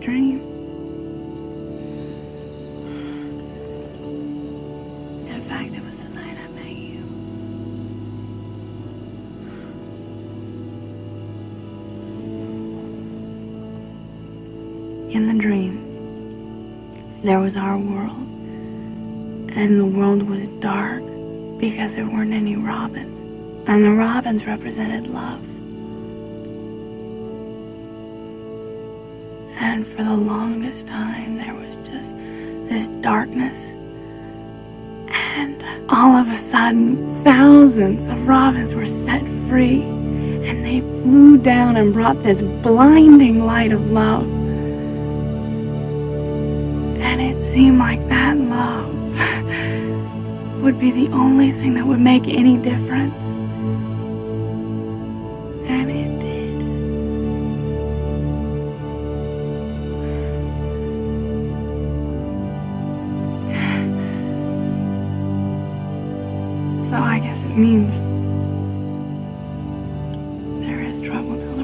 dream. In fact, it was the night I met you. In the dream, there was our world, and the world was dark because there weren't any robins, and the robins represented love. And for the longest time, there was just this darkness. And all of a sudden, thousands of robins were set free. And they flew down and brought this blinding light of love. And it seemed like that love would be the only thing that would make any difference. And it did. So I guess it means there is trouble to